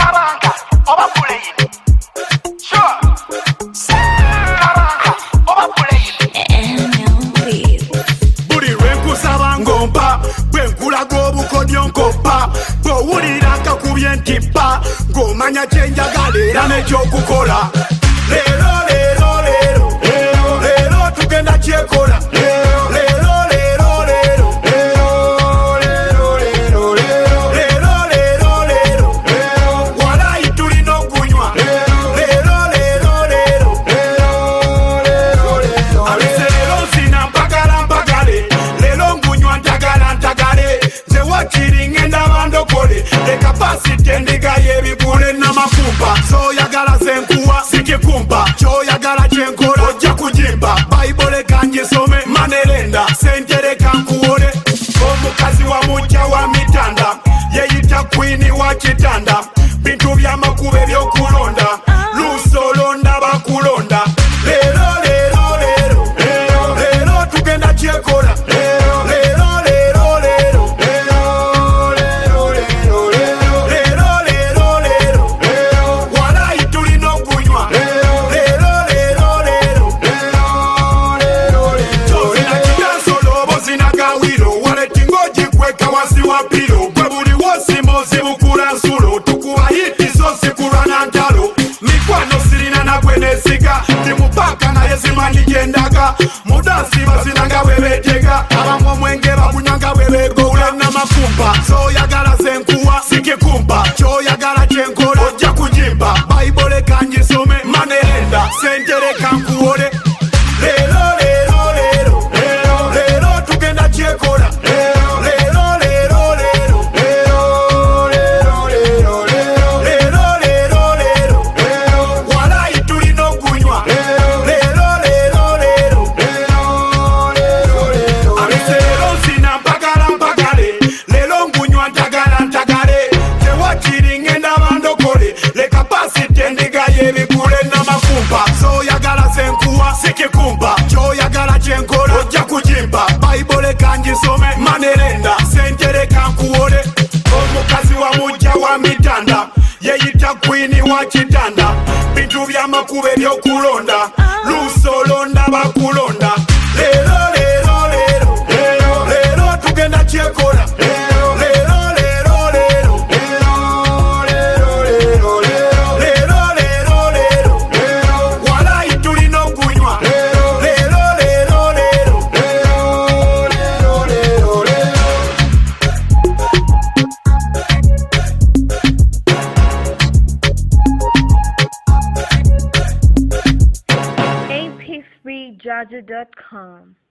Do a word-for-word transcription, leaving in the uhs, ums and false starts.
Karanga, oba pulei. Sure. Karanga, oba pulei. Buri renku sabangompa, bwenkula gobukodyo nkopa, bwowulira kakubye ntimpa, ng'omanya kyenjagalera n'ekyokukola. Lero lero lero lero lero tugenda kyekola. Lero lero lero lero lero lero lero lero lero lero lero walayi tulina okunywa. Lero lero lero lero lero lero abese lero nsina mpagala mpagale, lero ngunywa ntagala ntagale, nze wakiri ngenda bandokole, leka pasite ndiga y'ebigule n'amakumpa, soyagala senkuwa sikikumpa, kyoyagala kyenkola ojja kujimba, bayibole kangisome manerenda, sentere kankuwole, omukazi wa mujja wa mitanda, yeyita kwini wa kitanda, bintu by'amakuba ebyokulonda, lusolonda bakulonda. Lero lero lero lero lero tugenda kyekola. Lero lero lero lero lero lero lero lero lero lero lero walayi tulina okunywa. Lero lero lero lero lero lero lero kinansolo obozina gawiro, waletinga ogikweka wansi wa piro, bwe buli wosimo zibukula nsulo, tukuba hiti zo zikulwa na ntalo, mikwano sirina nagwe nesiga, ndi mupaka naye zimanyi gyendaga, mudansi bazinanga bwe beetega, abamu omwenge bagunyanga bwe beegowula n'amakumpa, soyagala senkuwa sikikumpa, kyoyagala kyenkola ojja kujimba, bayibole kangisome manerenda, sentere kankuwole. Lero lero lero lero lero tugenda kyekola. Lero lero lero lero lero lero lero lero lero lero lero walayi tulina okunywa. Lero lero lero lero lero lero abese lero nsina mpagala mpagale, lero ngunywa ntagala ntagale, tewakiri ngenda bandokole, leka pasite ndiga y'ebigule n'amakumpa, soyagala senkuwa sikikumpa, kyoyagala kyenkola ojja kujimba, bayibole kangisome manerenda, sentere kankuwole, omukazi wa mujja wa mitanda, yeyita kwini wa kitanda, bintu by'amakuba ebyokulonda, lusolonda bakulonda. Lero lero lero lero lero tugenda kyekola. Lero lero lero lero lero lero lero lero lero lero lero walayi tulina okunywa. Lero lero lero lero lero lero lero lero A P three Jaja dot com